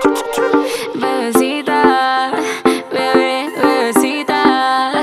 Bebecita, bebecita.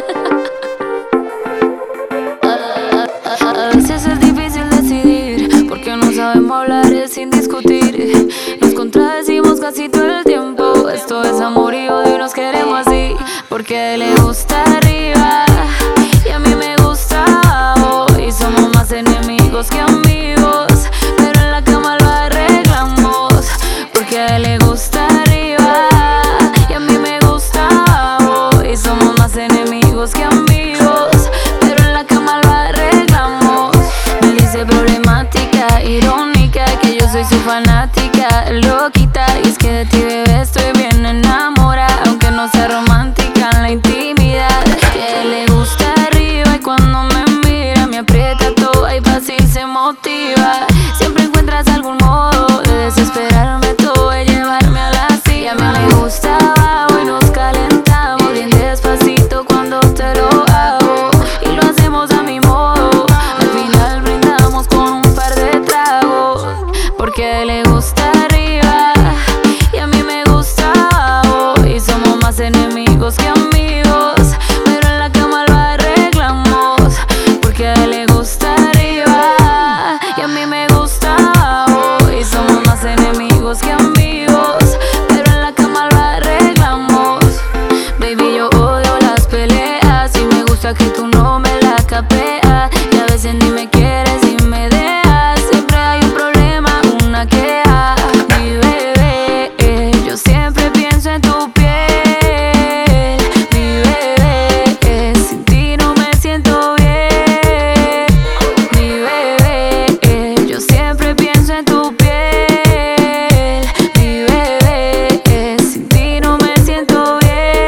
A veces es difícil decidir, porque no sabemos hablar sin discutir. Nos contradecimos casi todo el tiempo. Esto es amor y odio y nos queremos así. Porque a él le gusta arriba y a mí me gusta abajo, y somos más enemigos que amigos, pero en la cama lo arreglamos. Porque a él le gusta arriba y a mí me gusta abajo, y somos más enemigos que amigos, pero en la cama lo arreglamos. Me dice problemática, irónica, que yo soy su fanática, loquita, y es que de ti, bebé, estoy bien enamorada, aunque no sea romántica en la intimidad. Que a él le gusta arriba y cuando me mira me aprieta todo y fácil se motiva. Siempre encuentras algún modo de desesperarme todo y llevarme a la silla. A mí me gusta abajo y nos calentamos bien despacito cuando te lo hago, y lo hacemos a mi modo. Al final brindamos con un par de tragos, porque a él le gusta arriba y a mí me gusta abajo, y somos más enemigos que amigos, pero en la cama lo arreglamos. Porque a él le gusta arriba y a mí me gusta abajo, y somos más enemigos que amigos, pero en la cama lo arreglamos. Baby, yo odio las peleas y me gusta que tú no me la capeas, y a veces ni me quieres y me dejas. Siempre hay un problema, una queja. Mi bebé, yo siempre pienso en tu piel. Mi bebé, sin ti no me siento bien. Mi bebé, yo siempre pienso en tu piel. Mi bebé, sin ti no me siento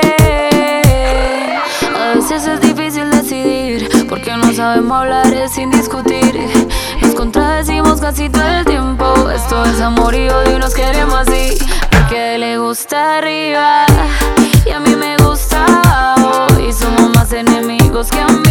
bien. A veces es difícil decidir, porque no sabemos hablar sin discutir. Nos contradecimos casi todo el tiempo. Esto es amor y odio y nos queremos así. Porque a él le gusta arriba y a mí me gusta abajo, y somos más enemigos que amigos.